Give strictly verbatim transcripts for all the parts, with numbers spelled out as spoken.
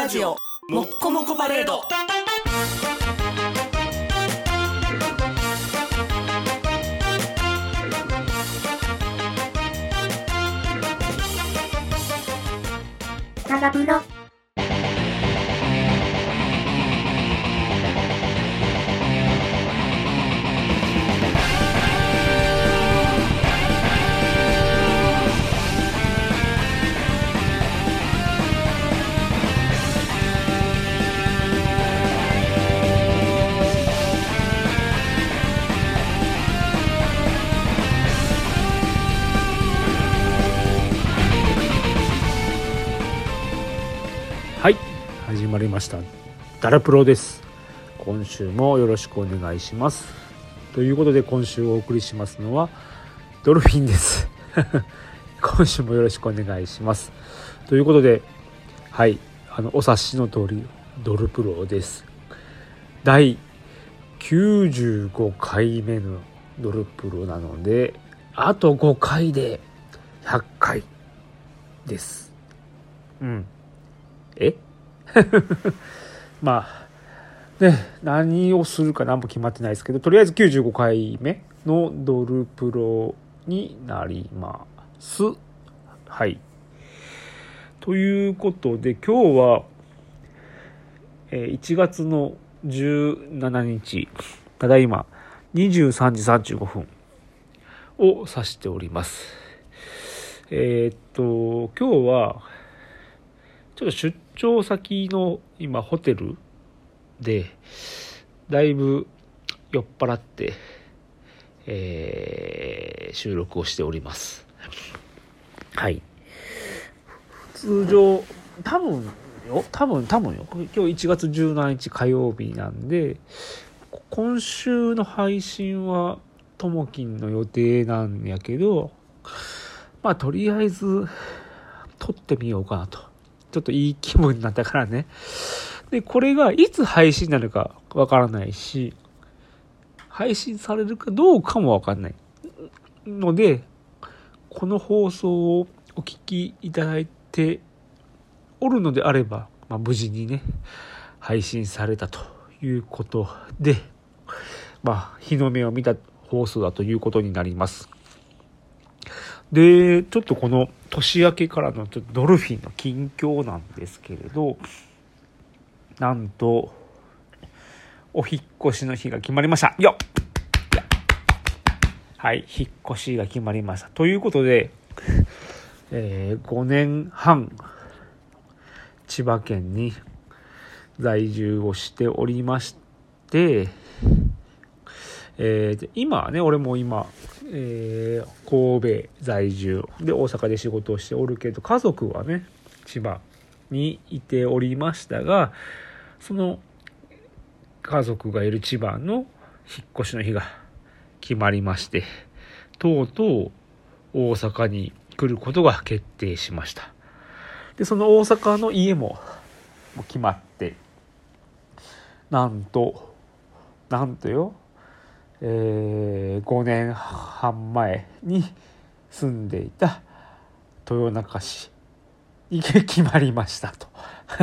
ラジオもっこもこパレード。 長風呂。 はい、始まりました。ダラプロです。今週もよろしくお願いします。ということで今週お送りしますのはドルフィンです。今週もよろしくお願いします。ということで、はい、あのお察しの通りドルプロです。だいきゅうじゅうごかいめのドルプロなので、あとごかいでひゃっかいです。うん。えまあね、何をするか何も決まってないですけど、とりあえずきゅうじゅうごかいめのドルプロになります。はい。ということで今日は、えー、いちがつのじゅうしちにち、ただいまにじゅうさんじさんじゅうごふんを指しております。えー、っと今日はちょっと出張先の今ホテルでだいぶ酔っ払って、えー、収録をしております。はい。通常多分よ多分多分よ今日いちがつじゅうしちにち火曜日なんで、今週の配信はともきんの予定なんやけど、まあとりあえず撮ってみようかなと。ちょっといい気分になったからね。で、これがいつ配信になるかわからないし、配信されるかどうかもわかんないので、この放送をお聞きいただいておるのであれば、まあ、無事にね配信されたということで、まあ日の目を見た放送だということになります。で、ちょっとこの年明けからのちょっとドルフィンの近況なんですけれど、なんとお引っ越しの日が決まりましたよっ。はい、引っ越しが決まりましたということで、えー、ごねんはん千葉県に在住をしておりまして、えー、今はね俺も今、えー、神戸在住で大阪で仕事をしておるけど、家族はね千葉にいておりましたが、その家族がいる千葉の引っ越しの日が決まりまして、とうとう大阪に来ることが決定しました。でその大阪の家も決まって、なんとなんとよえー、ごねんはんまえに住んでいた豊中市に決まりましたと。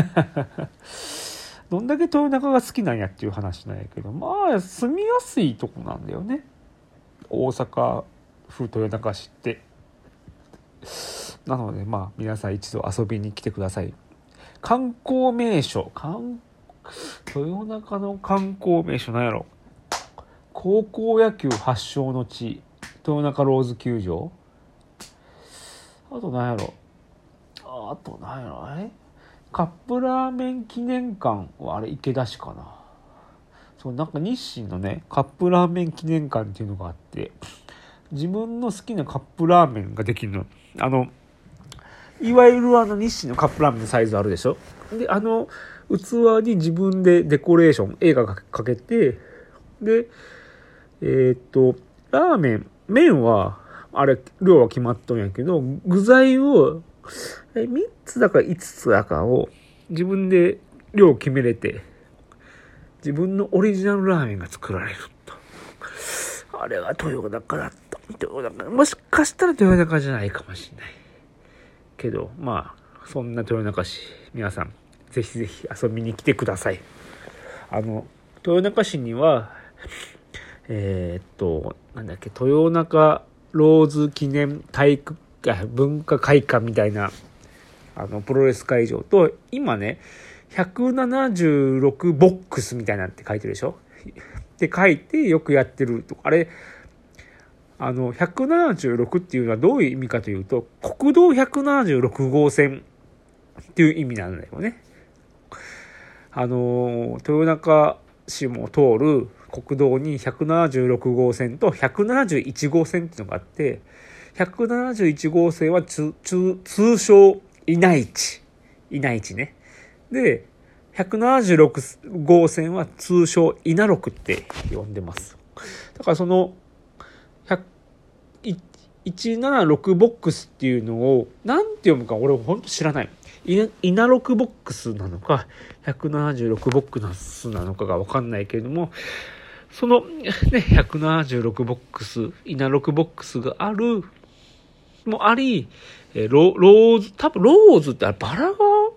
どんだけ豊中が好きなんやっていう話なんやけど、まあ住みやすいとこなんだよね、大阪府豊中市って。なのでまあ皆さん一度遊びに来てください。観光名所、観豊中の観光名所なんやろ、高校野球発祥の地豊中ローズ球場、あと何やろあと何やろえカップラーメン記念館はあれ池田市かな。そうなんか日清のねカップラーメン記念館っていうのがあって、自分の好きなカップラーメンができるの。あのいわゆるあの日清のカップラーメンのサイズあるでしょ。であの器に自分でデコレーション映画かけて、でえー、っとラーメン麺はあれ量は決まっとんやけど、具材をみっつだかいつつだかを自分で量決めれて、自分のオリジナルラーメンが作られると。あれは豊中だった。豊中、もしかしたら豊中じゃないかもしれないけど、まあそんな豊中市、皆さんぜひぜひ遊びに来てください。あの豊中市にはえー、っとなんだっけ豊中ローズ記念体育文化会館みたいなあのプロレス会場と、今ねひゃくななじゅうろくボックスみたいなって書いてるでしょって書いてよくやってると。あれあのひゃくななじゅうろくっていうのはどういう意味かというと、国道ひゃくななじゅうろくごうせんっていう意味なんだよね。あの豊中市も通る国道にひゃくななじゅうろくごうせんとひゃくななじゅういちごうせんっていうのがあって、ひゃくななじゅういちごうせんは通称稲市稲市ね。でひゃくななじゅうろくごうせんは通称稲六って呼んでます。だからそのひゃくななじゅうろくボックスっていうのをなんて読むか俺ほんと知らない。稲六ボックスなのかひゃくななじゅうろくボックスなのかが分かんないけれども、そのねひゃくななじゅうろくボックス稲六ボックスがあるもあり、ロ, ローズ多分ローズってあれバラが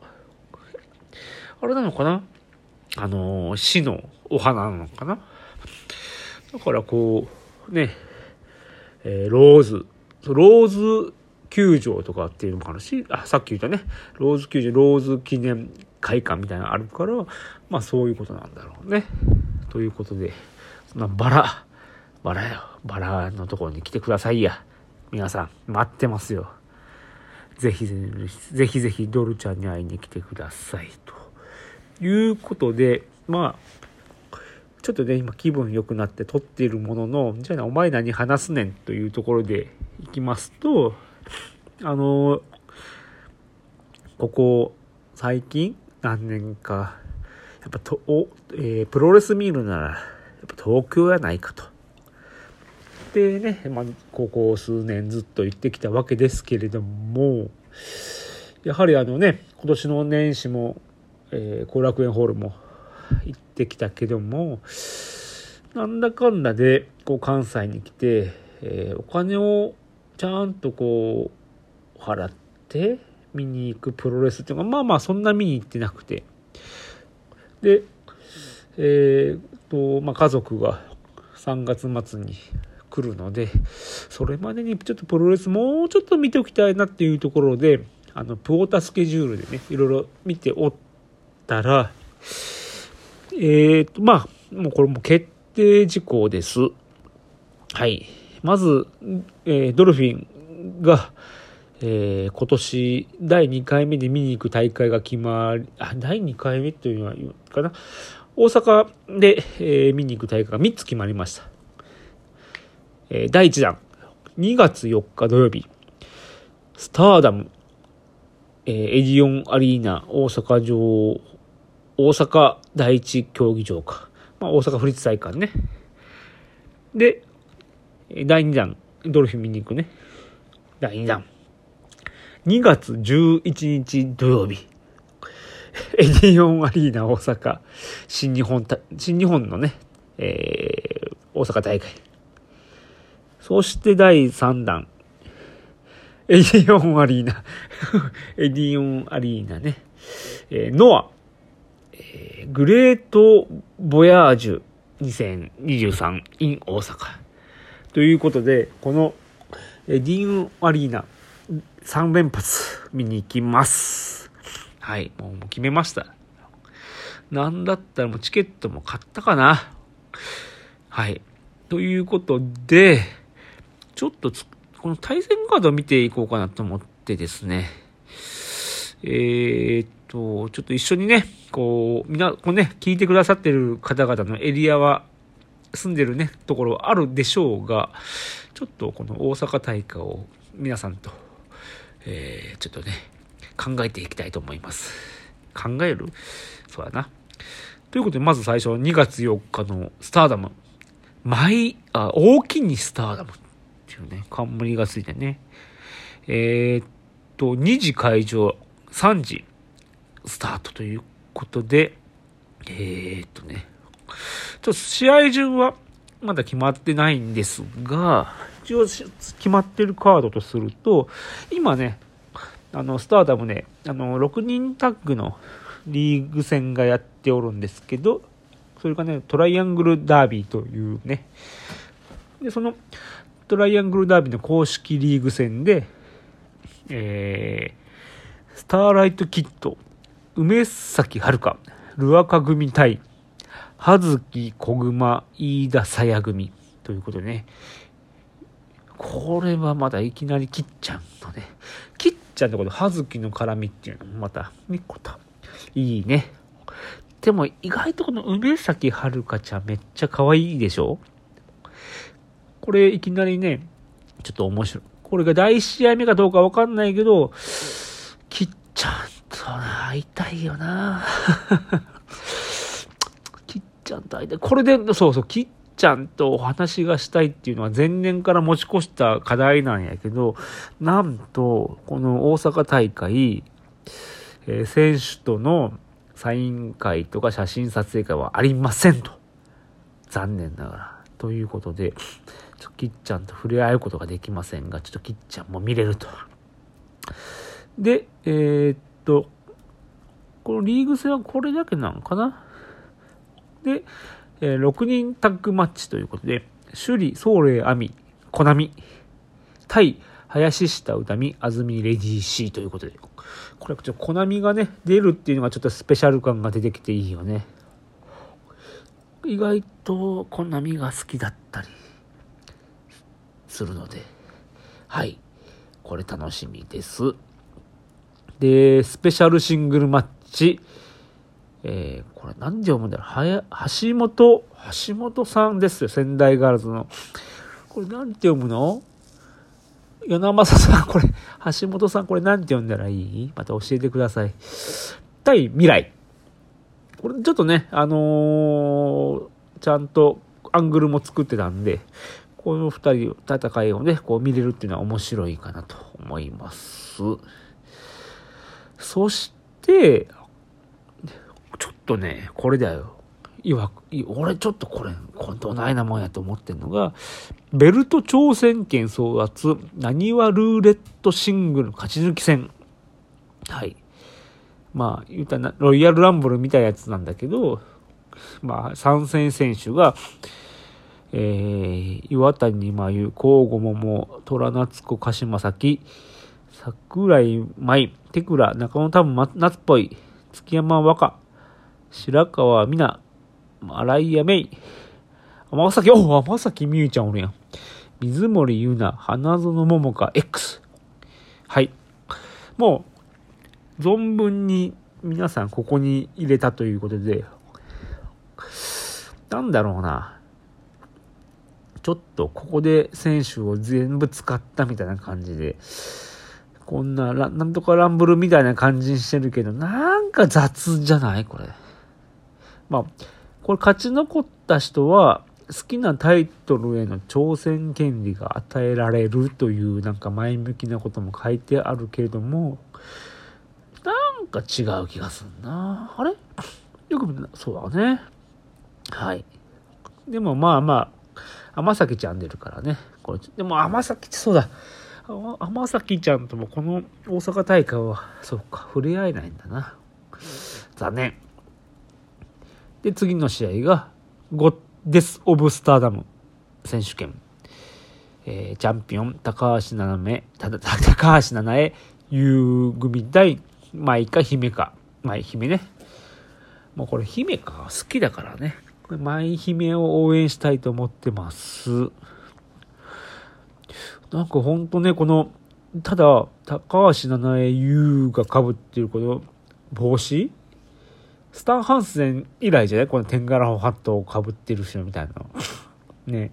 あれなのかな、あの市のお花なのかな。だからこうね、えー、ローズローズ球場とかっていうのもあるし、あさっき言ったねローズ球場ローズ記念会館みたいなのあるから、まあそういうことなんだろうね。ということでそんなバラバラよバラのところに来てくださいや。皆さん待ってますよ。ぜひぜひぜひドルちゃんに会いに来てくださいということで、まあちょっとね今気分良くなって撮っているものの、じゃあお前何話すねんというところでいきますと、あのここ最近何年かやっぱとお、えー、プロレス見るならやっぱ東京やないかとでね、まあ、ここ数年ずっと言ってきたわけですけれども、やはりあのね今年の年始も後、えー、楽園ホールも行ってきたけども、なんだかんだでこう関西に来て、えー、お金をちゃんとこう払って見に行くプロレスっていうのがまあまあそんな見に行ってなくて、で、えーとまあ、家族がさんがつ末に来るので、それまでにちょっとプロレスもうちょっと見ておきたいなっていうところで、あのプオータスケジュールでねいろいろ見ておったら、えーとまあもうこれも決定事項です。はい、まず、えー、ドルフィンが、えー、今年だいにかいめで見に行く大会が決まり、あだいにかいめというのは言うかな、大阪で、えー、見に行く大会がみっつ決まりました。えー、だいいちだんにがつよっか土曜日、スターダム、えー、エディオンアリーナ大阪城大阪第一競技場か、まあ、大阪府立体育館ね。でだいにだんドルフィン見に行くね。だいにだんにがつじゅういちにち土曜日、エディオンアリーナ大阪新日本新日本のね、えー、大阪大会。そしてだいさんだんエディオンアリーナエディオンアリーナね、えー、ノア、えー、グレートボヤージュにせんにじゅうさん in 大阪ということで、このエディオンアリーナさんれんぱつ見に行きます。はい、もう決めました。なんだったらもうチケットも買ったかな。はい、ということでちょっとつこの対戦カードを見ていこうかなと思ってですね、えー、っとちょっと一緒にねこうみんなこうね聞いてくださってる方々のエリアは住んでるねところあるでしょうが、ちょっとこの大阪大会を皆さんと、えー、ちょっとね考えていきたいと思います。考えるそうだな。ということでまず最初にがつよっかのスターダムマイあ大きにスターダムっていうね冠がついてね、えー、っとにじ会場さんじスタートということで、えー、っとねちょっと試合順はまだ決まってないんですが、一応決まってるカードとすると、今ねあのスターダムねあのろくにんタッグのリーグ戦がやっておるんですけど、それがねトライアングルダービーというね、でそのトライアングルダービーの公式リーグ戦で、えー、スターライトキッド梅崎遥ルアカ組対葉月小熊飯田さや組ということでね、これはまだいきなりきっちゃんのね、きっちゃんのこと葉月の絡みっていうのもまたねこといいね。でも意外とこの梅崎遥ちゃんめっちゃ可愛いでしょ。これいきなりねちょっと面白い。これがだいいち試合目かどうかわかんないけど、きっちゃんと会いたいよなきっちゃんと会いたい。これでそうそうきっちゃんとお話がしたいっていうのは前年から持ち越した課題なんやけど、なんとこの大阪大会、えー、選手とのサイン会とか写真撮影会はありませんと、残念ながらということで、ちょきっちゃんと触れ合うことができませんが、ちょっときっちゃんも見れると。でえー、っとこのリーグ戦はこれだけなのかな。で、えー、ろくにんタッグマッチということで、首里宗霊亜美コナミ対林下歌美安住レディー C ということで、これちょっとコナミがね出るっていうのがちょっとスペシャル感が出てきていいよね。意外とコナミが好きだったりするので、はいこれ楽しみです。でスペシャルシングルマッチ、えー、これ何で読むんだろう、はや橋本橋本さんですよ、仙台ガールズの。これ何て読むの？与那正さん、これ橋本さん、これ何て読んだらいい？また教えてください。対未来、これちょっとねあのー、ちゃんとアングルも作ってたんで、この二人戦いをねこう見れるっていうのは面白いかなと思います。そしてちょっとねこれだよ、いわ俺ちょっとこれこれどないなもんやと思ってんのが、ベルト挑戦権争奪なにわルーレットシングル勝ち抜き戦。はい、まあ言うたらロイヤルランブルみたいなやつなんだけど、まあ参戦選手がえー、岩谷真由、甲吾桃、虎夏子、鹿島咲、桜井舞、手倉、中野多分夏っぽい、月山和歌、白川美奈、新井芽衣、天崎、お天崎美優ちゃんおるやん。水森優奈、花園桃香 X。はい。もう、存分に皆さんここに入れたということで、なんだろうな。ちょっとここで選手を全部使ったみたいな感じで、こんなラなんとかランブルみたいな感じにしてるけど、なんか雑じゃないこれ。まあこれ勝ち残った人は好きなタイトルへの挑戦権利が与えられるというなんか前向きなことも書いてあるけれども、なんか違う気がするな。あれよくそうだね。はい。でもまあまあ天崎ちゃん出るからね。これでも天崎そうだ。天崎ちゃんともこの大阪大会はそうか触れ合えないんだな。残念。で次の試合がゴッデス・オブ・スターダム選手権、えー、チャンピオン高橋七重ただ高橋七重優組対舞か姫か舞姫ね。もうこれ姫か好きだからね。舞姫を応援したいと思ってます。なんかほんとね、このただ高橋七重優が被っているこの帽子、スタンハンセン以来じゃない？このテンガラホハットを被ってる人みたいなね。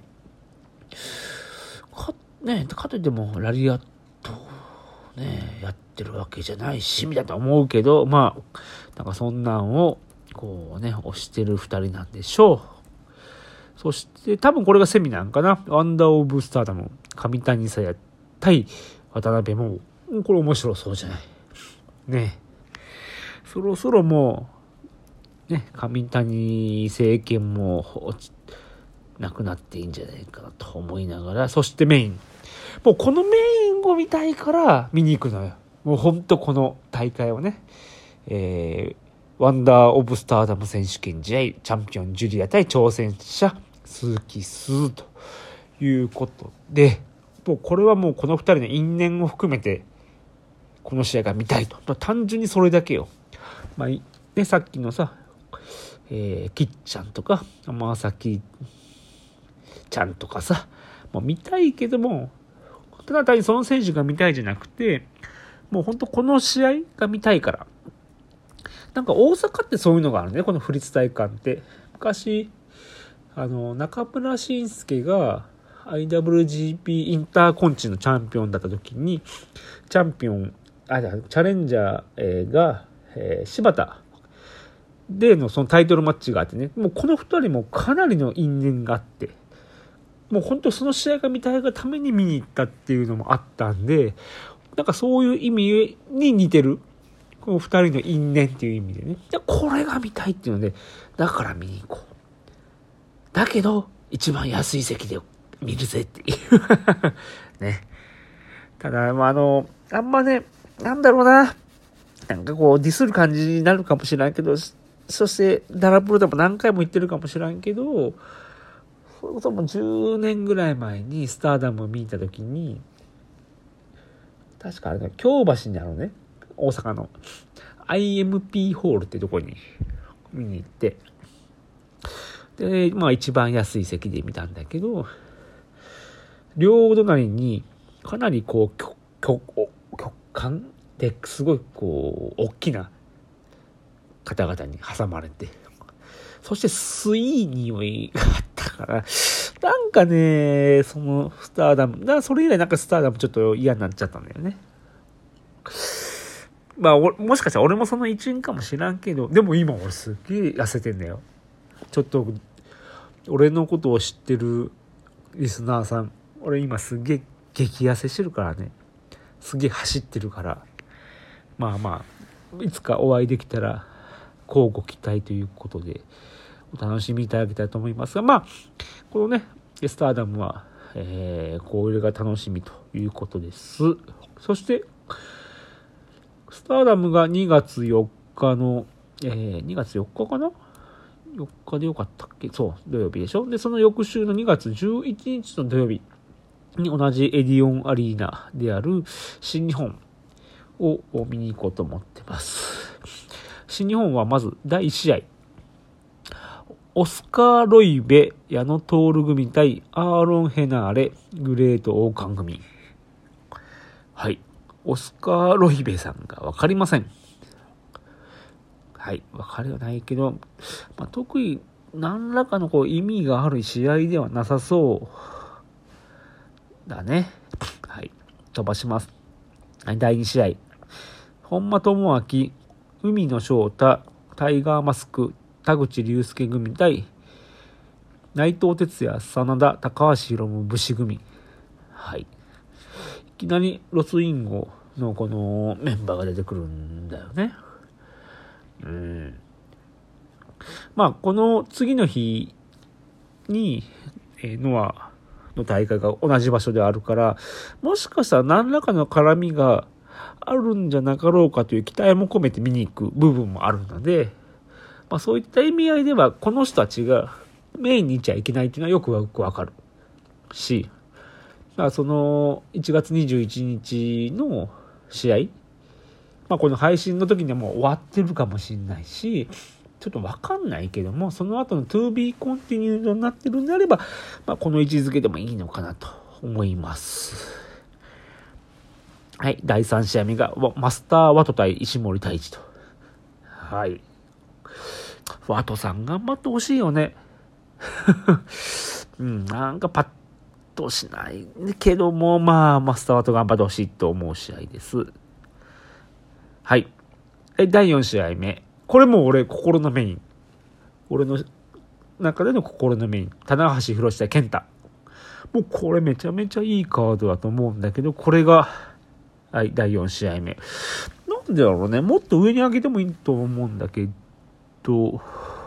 かねかといってもラリアットねやってるわけじゃないしみたいな思うけど、まあなんかそんなんをこうね推してる二人なんでしょう。そして多分これがセミなんかな。ワンダーオブスターダム上谷沙耶対渡辺もこれ面白そうじゃないね。そろそろもうね上谷政権もなくなっていいんじゃないかなと思いながら、そしてメイン、もうこのメインを見たいから見に行くのよ。もうほんとこの大会をね、えーワンダーオブスターダム選手権試合、チャンピオンジュリア対挑戦者鈴木すずということで、もうこれはもうこのふたりの因縁を含めてこの試合が見たいと、単純にそれだけよ。まあね、さっきのさ、えー、きっちゃんとか天崎ちゃんとかさ、もう見たいけども、ただ単にその選手が見たいじゃなくて、もう本当この試合が見たいから。なんか大阪ってそういうのがあるね、この府立体育館って。昔あの中村慎介が アイダブリュージーピー インターコンチのチャンピオンだった時に、チャンピオンあチャレンジャーが、えー、柴田でのそのタイトルマッチがあってね、もうこのふたりもかなりの因縁があって、もう本当その試合が見たいがために見に行ったっていうのもあったんで、なんかそういう意味に似てる、このふたりの因縁っていう意味でね、じゃこれが見たいっていうので、だから見に行こう。だけど一番安い席で見るぜっていうね。ただまああのあんまね、なんだろうな、なんかこうディスる感じになるかもしれないけど、そしてダラプロでも何回も言ってるかもしれんけど、それこそもうじゅうねんぐらい前にスターダムを見たときに、確かあれだ、京橋にあるね、大阪の アイエムピー ホールってとこに見に行って、でまあ一番安い席で見たんだけど、両隣にかなりこう曲曲間ですごいこう大きな方々に挟まれて、そしてスイー匂いがあったから、なんかね、そのスターダム、だからそれ以来なんかスターダムちょっと嫌になっちゃったんだよね。まあもしかしたら俺もその一員かもしらんけど、でも今俺すっげえ痩せてんだよ。ちょっと俺のことを知ってるリスナーさん、俺今すっげえ激痩せしてるからね、すげえ走ってるから、まあまあいつかお会いできたら乞うご期待ということでお楽しみいただきたいと思いますが、まあこのねスターダムは、えー、これが楽しみということです。そしてスターダムがにがつよっかの、えー、にがつよっかかな、よっかでよかったっけ、そう土曜日でしょ。でその翌週のにがつじゅういちにちの土曜日に同じエディオンアリーナである新日本を見に行こうと思ってます。新日本はまずだいいち試合、オスカー・ロイベ矢野徹組対アーロン・ヘナーレグレート・オーカン組。はい、オスカー・ロイベさんが分かりません。はい、分かりはないけど、まあ、特に何らかのこう意味がある試合ではなさそうだね。はい、飛ばします。はい、だいに試合、本間智明海野翔太タイガーマスク田口竜介組対内藤哲也真田高橋宏夢武士組。はい、いきなりロスインゴのこのメンバーが出てくるんだよね。うん、まあこの次の日に、えー、ノアの大会が同じ場所であるから、もしかしたら何らかの絡みがあるんじゃなかろうかという期待も込めて見に行く部分もあるので、まあ、そういった意味合いではこの人たちがメインにいちゃいけないっていうのはよくよくわかるし、まあ、そのいちがつにじゅういちにちの試合、まあ、この配信の時にはもう終わってるかもしれないし、ちょっとわかんないけども、その後の トゥービー コンティニューになってるんであれば、まあ、この位置づけでもいいのかなと思います。はい、だいさん試合目がマスターワト対石森太一と。はい、ワトさん頑張ってほしいよね。うん、なんかパッとしないけども、まあマスターワト頑張ってほしいと思う試合です。はい、だいよん試合目、これも俺心のメイン、俺の中での心のメイン、棚橋宏対健太。もうこれめちゃめちゃいいカードだと思うんだけど、これがはい、だいよん試合目。なんでだろうね。もっと上に上げてもいいと思うんだけど。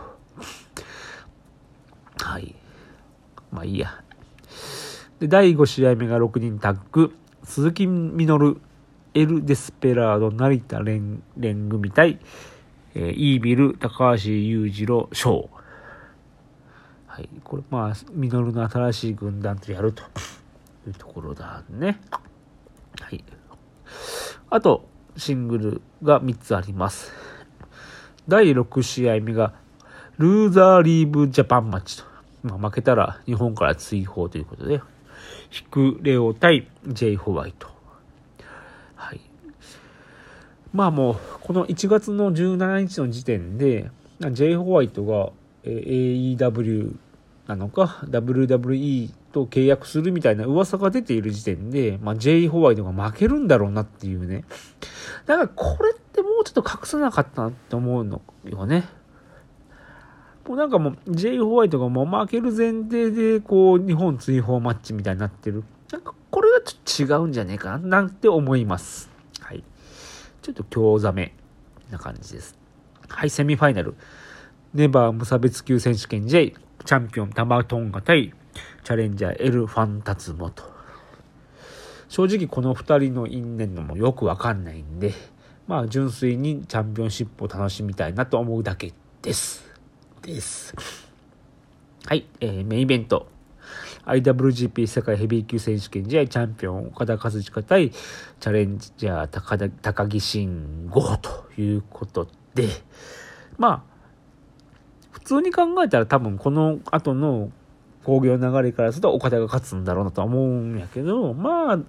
はい。まあいいや。で、だいご試合目がろくにんタッグ。鈴木みのる、エル・デスペラード、成田蓮組対、 えー、イービル、高橋裕次郎、翔。はい。これ、まあ、ミノルの新しい軍団とやるというところだね。はい。あと、シングルがみっつあります。だいろく試合目が、ルーザーリーブジャパンマッチと。まあ、負けたら日本から追放ということで、ヒクレオ対 J ホワイト。はい。まあもう、このいちがつのじゅうしちにちの時点で、J ホワイトが エーイーダブリュー なのか、ダブリューダブリューイー と契約するみたいな噂が出ている時点で、まあ J ホワイトが負けるんだろうなっていうね。だからこれってもうちょっと隠さなかったなって思うのよね。もうなんかもう J ホワイトがもう負ける前提でこう日本追放マッチみたいになってる。なんかこれがちょっと違うんじゃねえかななんて思います。はい。ちょっと興ざめな感じです。はい、セミファイナル。ネバー無差別級選手権 J、チャンピオンタマトンガ対チャレンジャーエルファンタツモと。正直このふたりの因縁のもよくわかんないんで、まあ純粋にチャンピオンシップを楽しみたいなと思うだけです。です。はい、えー、メインイベント。アイダブリュージーピー 世界ヘビー級選手権試合チャンピオン岡田和親対チャレンジャー高田高木慎吾ということで、まあ普通に考えたら多分この後の興行の流れからすると岡田が勝つんだろうなとは思うんやけど、まあ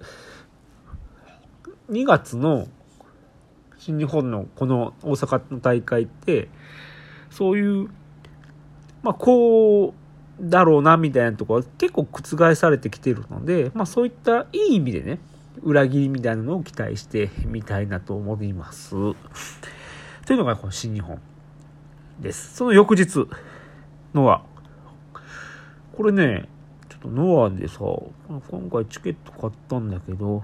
にがつの新日本のこの大阪の大会ってそういうまあこうだろうなみたいなところは結構覆されてきてるので、まあそういったいい意味でね、裏切りみたいなのを期待してみたいなと思います。というのがこの新日本です。その翌日ノア。これね、ちょっとノアでさ、今回チケット買ったんだけど、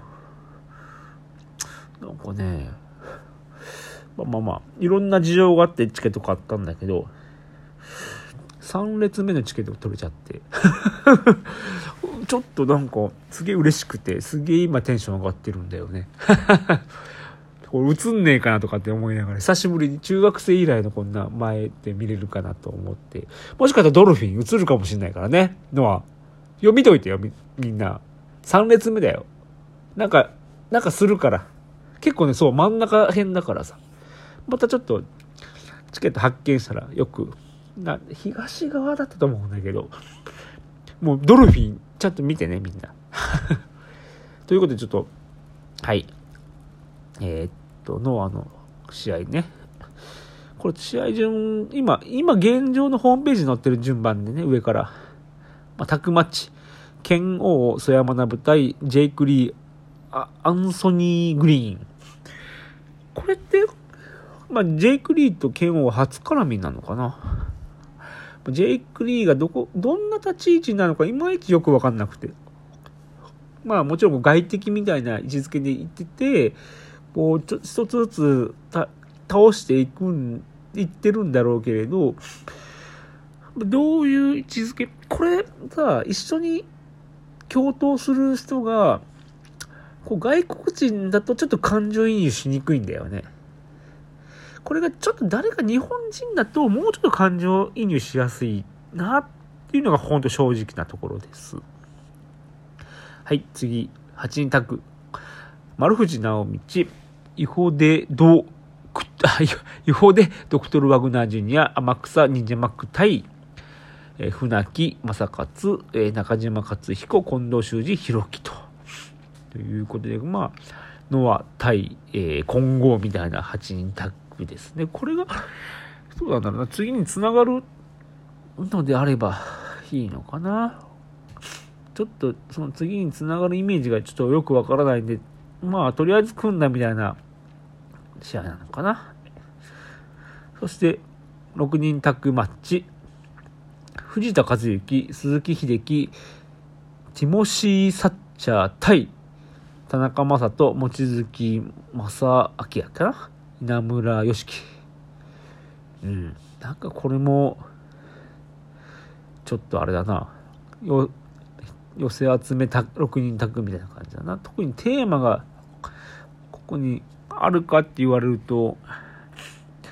なんかね、まあまあまあ、いろんな事情があってチケット買ったんだけど、さん列目のチケット取れちゃってちょっとなんかすげえ嬉しくて、すげえ今テンション上がってるんだよねこれ映んねえかなとかって思いながら、久しぶりに中学生以来のこんな前で見れるかなと思って、もしかしたらドルフィン映るかもしれないからね。のは読みといてよ、 み, みんなさん列目だよ。なんかなんかするから結構ね、そう真ん中辺だからさ、またちょっとチケット発見したらよくな東側だったと思うんだけど、もうドルフィンちゃんと見てねみんなということでちょっとはいえー、っとノアの試合ね、これ試合順今今現状のホームページに載ってる順番でね、上から、まあ、タッグマッチ剣王曽山学対ジェイク・リーあアンソニー・グリーン。これってまあジェイク・リーと剣王は初絡みなのかな。ジェイク・リーがどこどんな立ち位置なのかいまいちよく分かんなくて、まあもちろん外敵みたいな位置づけでいってて、こうちょ一つずつた倒していくんいってるんだろうけれど、どういう位置づけ、これさ一緒に共闘する人がこう外国人だとちょっと感情移入しにくいんだよね。これがちょっと誰か日本人だともうちょっと感情移入しやすいなっていうのが本当正直なところです。はい、次はちにんタッグ丸藤直道イホデドクイホデドクトルワグナージュニア天草忍者マック対えー、船木正勝、えー、中島克彦近藤修二弘樹とということで、まあノア対、えー、混合みたいなはちにんタッグですね。これがそうなんだろうな、次につながるのであればいいのかな。ちょっとその次につながるイメージがちょっとよくわからないんで、まあとりあえず組んだみたいな試合なのかな。そしてろくにんタッグマッチ藤田和幸鈴木秀樹ティモシー・サッチャー対田中将人望月正明やったな稲村良樹。うん、なんかこれもちょっとあれだな、よ寄せ集めたろくにんタッグみたいな感じだな。特にテーマがここにあるかって言われると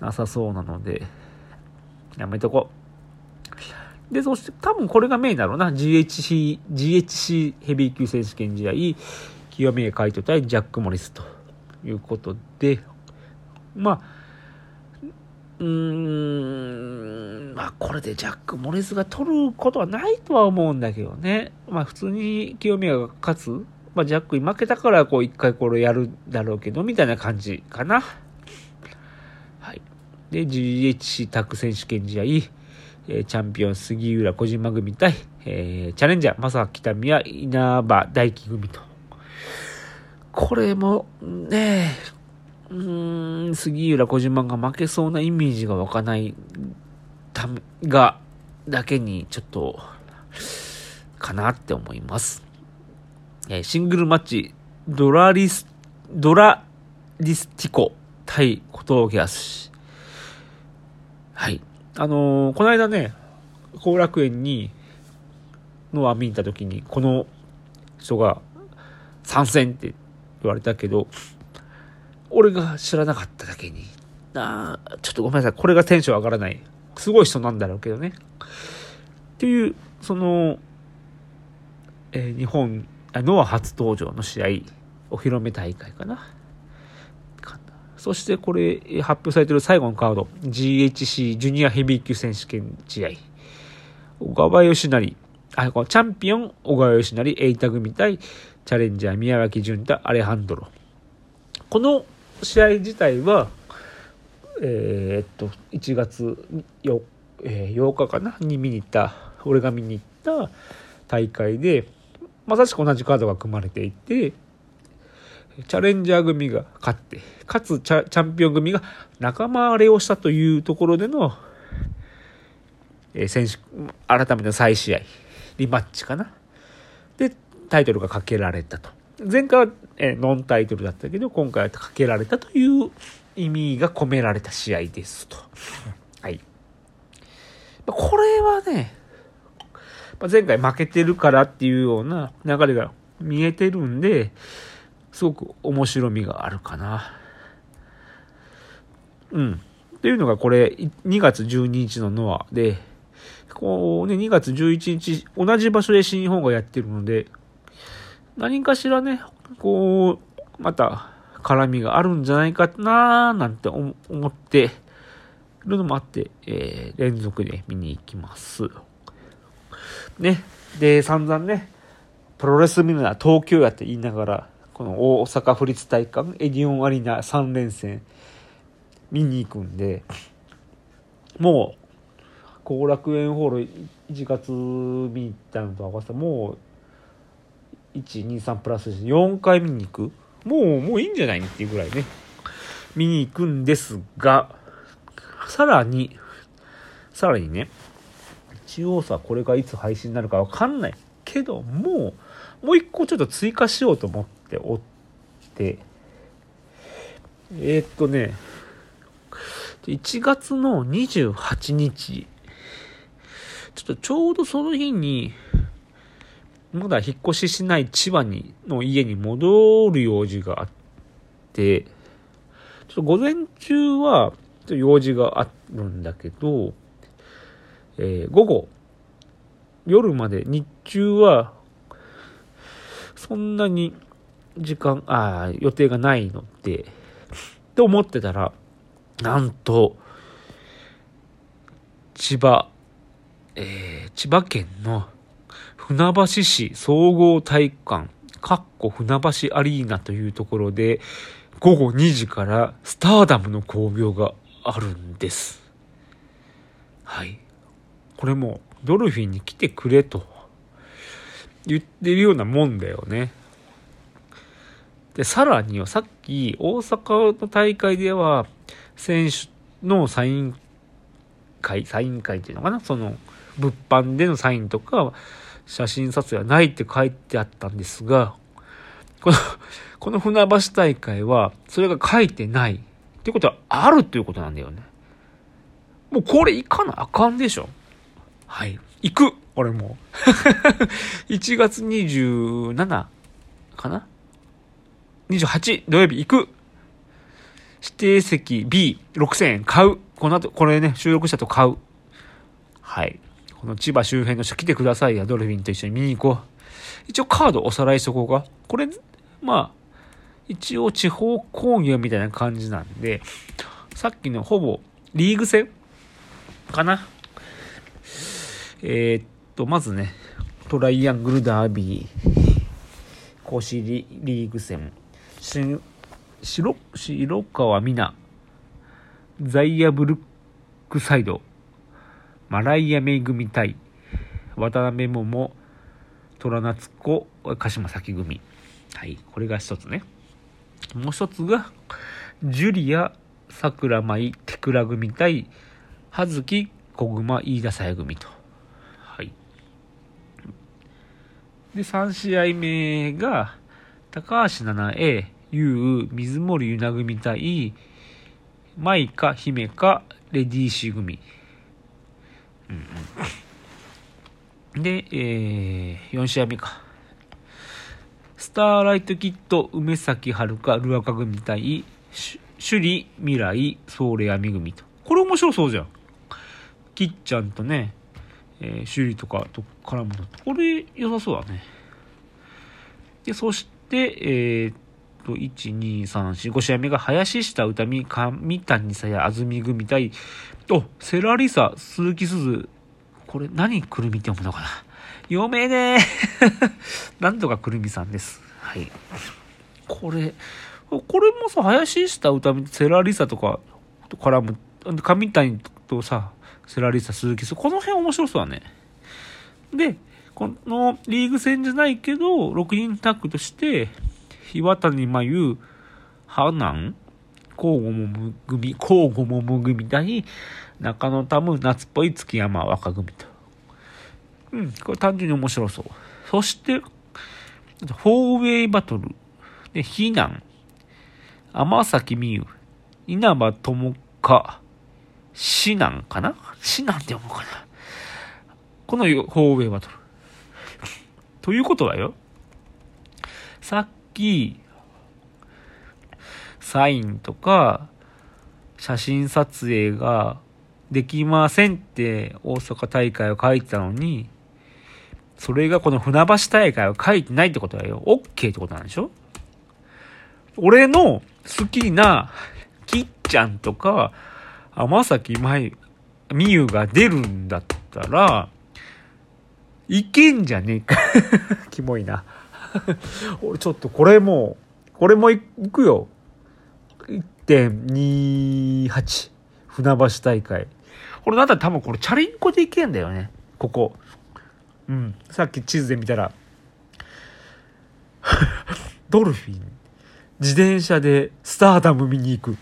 なさそうなので、やめとこう。で、そして多分これがメインだろうな。ジーエイチシー、ジーエイチシー ヘビー級選手権試合、清宮海斗対ジャック・モリスということで、まあ、うーん、まあこれでジャック・モリスが取ることはないとは思うんだけどね。まあ普通に清宮が勝つ。まあジャックに負けたからこう一回これやるだろうけど、みたいな感じかな。はい。で、ジーエイチシー タッグ選手権試合、えー、チャンピオン杉浦小島組対、えー、チャレンジャー正木民也稲葉大輝組と。これもね、うーん、杉浦小島が負けそうなイメージが湧かないためがだけにちょっとかなって思います。えー、シングルマッチドラリスドラリスティコ対小峠敦。はい。あのー、この間ね、後楽園にの網に行った時にこの人が参戦って言われたけど、俺が知らなかっただけに、あちょっとごめんなさい、これがテンション上がらない。すごい人なんだろうけどね。っていう、その、えー、日本、ノア初登場の試合、お披露目大会かな。そしてこれ、発表されている最後のカード、ジーエイチシー ジュニアヘビー級選手権試合。小川義成、あ、このチャンピオン、小川義成、エイタ組対、チャレンジャー、宮脇潤太、アレハンドロ。この試合自体は、えー、っと、いちがつ よ,、えー、ようかかなに見に行った、俺が見に行った大会で、まさしく同じカードが組まれていて、チャレンジャー組が勝って、かつチャ、チャンピオン組が仲間割れをしたというところでの、えー、選手、改めて再試合、リマッチかな。で、タイトルがかけられたと。前回は、えー、ノンタイトルだったけど、今回はかけられたという意味が込められた試合ですと。はい。これはね、前回負けてるからっていうような流れが見えてるんで、すごく面白みがあるかな。うん。っていうのがこれ、にがつじゅうににちのノアで、こうね、にがつじゅういちにち、同じ場所で新日本がやってるので、何かしらね、こう、また絡みがあるんじゃないかなーなんて思ってるのもあって、えー、連続で見に行きます。ね。で、散々ね、プロレス見るのは東京やって言いながら、この大阪府立体育館、エディオンアリーナさん連戦見に行くんで、もう、後楽園ホールいちがつ見に行ったのと合わせて、もう、いち、に、さんプラスよんかい見に行く。もう、もういいんじゃないっていうぐらいね、見に行くんですが、さらに、さらにね、一応さ、これがいつ配信になるかわかんないけども、もう一個ちょっと追加しようと思っておって、えー、っとね、いちがつのにじゅうはちにち、ちょっとちょうどその日に、まだ引っ越ししない千葉にの家に戻る用事があって、ちょっと午前中はちょっと用事があるんだけど、えー、午後、夜まで日中はそんなに時間、あ予定がないので、って思ってたら、なんと、千葉、えー、千葉県の船橋市総合体育館、かっこ船橋アリーナというところで、午後にじからスターダムの興行があるんです。はい。これもドルフィンに来てくれと言ってるようなもんだよね。で、さらにはさっき大阪の大会では選手のサイン会、サイン会っていうのかな、その物販でのサインとか写真撮影はないって書いてあったんですが、この、この船橋大会はそれが書いてないってことはあるっていうことなんだよね。もうこれ行かなあかんでしょ。はい。行く俺もう。いちがつにじゅうしちかな ?にじゅうはち 土曜日行く。 指定席 ビーろくせんえん買う。この後、これね、収録したと買う。はい。この千葉周辺の人来てくださいや、ドルフィンと一緒に見に行こう。一応カードおさらいしとこうか。これ、まあ、一応地方工業みたいな感じなんで、さっきのほぼリーグ戦かな。えー、っと、まずね、トライアングルダービー、甲子リーグ戦、し白白川美奈、ザイアブルックサイド、マライアメイ組対渡辺桃、虎夏子、鹿島咲組。はい、これが一つね。もう一つがジュリア、桜舞、テクラ組対葉月、小熊、飯田紗耶組と。はい。で、さん試合目が高橋七重、優、水森ゆな組対舞香、姫香、レディーシー組。うんうん、で、えー、よん試合目か。スターライトキッド、梅崎遥香、ルアカ組対首里、未来、ソーレアミ組と。これ面白そうじゃん。きっちゃんとね、えー、首里とかと絡むの。これ良さそうだね。で、そして、えー、っと、いち、に、さん、よん、ご試合目が林下歌美、上谷さや、安住組対、お、セラリサ、鈴木鈴。これ何くるみって読むのかな。読めねえ。なんとかくるみさんです。はい。これ、これもさ、林下歌美、セラリサとかと絡む、上谷とさ、セラリサ、鈴木鈴。この辺面白そうだね。で、このリーグ戦じゃないけど、ろくにんタッグとして、岩谷真由、ハナン、交互も組、交互もも組対、中野タム、夏っぽい月山若組と。うん、これ単純に面白そう。そして、フォーウェイバトル。で、避難、天崎美優、稲葉友香、シナンかなシナンって読むかな。このフォーウェイバトル。ということはよ、さっき、サインとか、写真撮影ができませんって大阪大会を書いてたのに、それがこの船橋大会を書いてないってことはよ、OK ってことなんでしょ。俺の好きなきっちゃんとか天崎美優が出るんだったらいけんじゃねえか。キモいな。俺ちょっとこれもこれもいくよ。 いってんにはち 船橋大会。これなんだ多分これチャリンコでいけんだよね、ここ。うん、さっき地図で見たらドルフィン自転車でスターダム見に行く。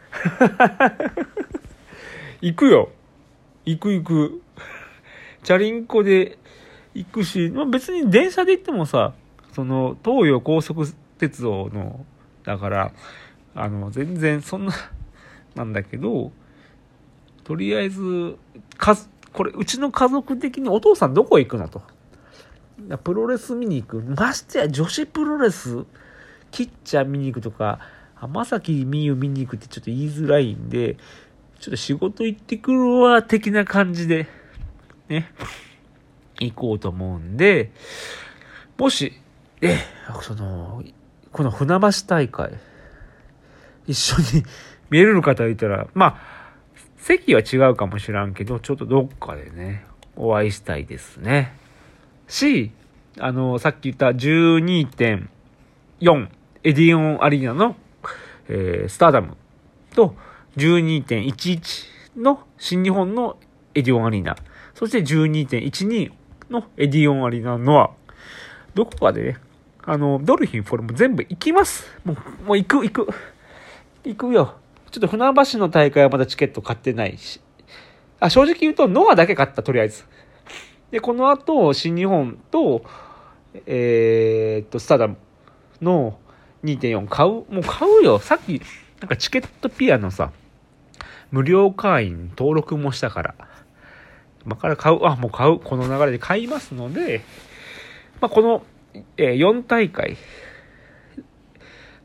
行くよ、行く行く。チャリンコで行くし、まあ、別に電車で行ってもさ、その東洋高速鉄道のだからあの全然そんななんだけど、とりあえずかこれうちの家族的にお父さんどこ行くなと、プロレス見に行く、ましてや女子プロレスキッチャー見に行くとか浜崎美優見に行くってちょっと言いづらいんで、ちょっと仕事行ってくるわ的な感じでね行こうと思うんで、もしえそのこの船橋大会一緒に見れる方いたら、まあ席は違うかもしらんけど、ちょっとどっかでねお会いしたいですね。し、あのさっき言った じゅうにてんよん エディオンアリーナの、えー、スターダムと じゅうにてんいちいち の新日本のエディオンアリーナ、そして じゅうにてんいちに のエディオンアリーナのはどこかでね、あのドルフィンフォルム全部行きます。もうもう行く行く行くよ。ちょっと船橋の大会はまだチケット買ってないし、あ正直言うとノアだけ買った、とりあえず。でこの後新日本とえー、っとスターダムの にてんよん 買う、もう買うよ。さっきなんかチケットピアのさ無料会員登録もしたから、今から買う、あもう買う、この流れで買いますので、まあ、この、えー、よん大会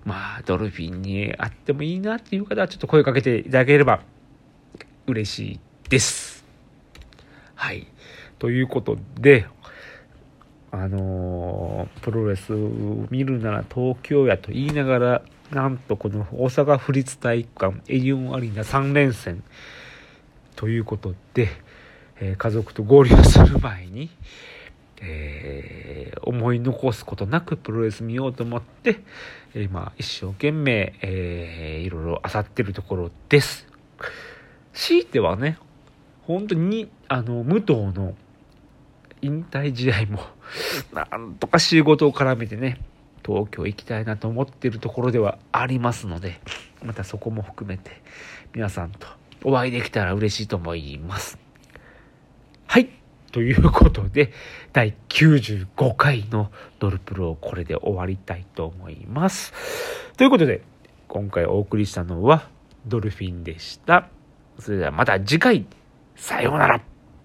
まあドルフィンに会ってもいいなっていう方はちょっと声かけていただければ嬉しいです。はい。ということで、あのー、プロレス見るなら東京やと言いながら、なんとこの大阪府立体育館エディオンアリーナさん連戦ということで、えー、家族と合流する前に、えー、思い残すことなくプロレス見ようと思って、えー、まあ一生懸命、えー、いろいろ漁ってるところです。強いてはね、本当にあの武藤の引退試合もなんとか仕事を絡めてね、東京行きたいなと思っているところではありますので、またそこも含めて皆さんとお会いできたら嬉しいと思います。はい、ということでだいきゅうじゅうごかいのドルプロをこれで終わりたいと思います。ということで今回お送りしたのはドルフィンでした。それではまた次回、さようなら。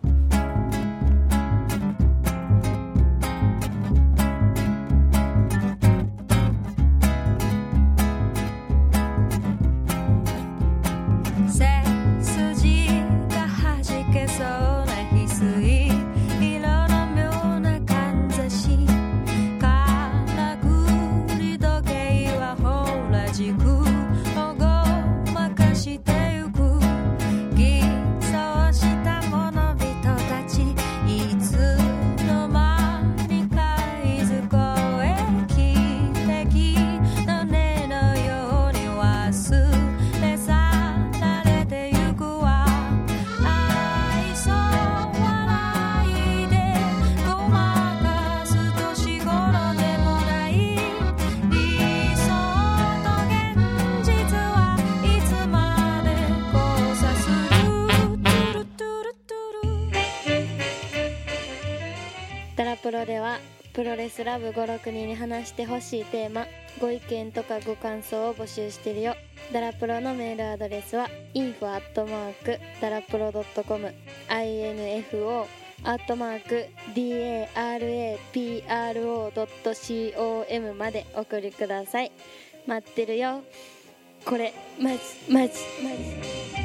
ダラプロではプロレスラブご、ろくにんに話してほしいテーマ、ご意見とかご感想を募集してるよ。ダラプロのメールアドレスは インフォ アットマーク ダラプロ ドットコム インフォ アットマーク ダラプロ ドットコム までお送りください。待ってるよ。これマジマジマジ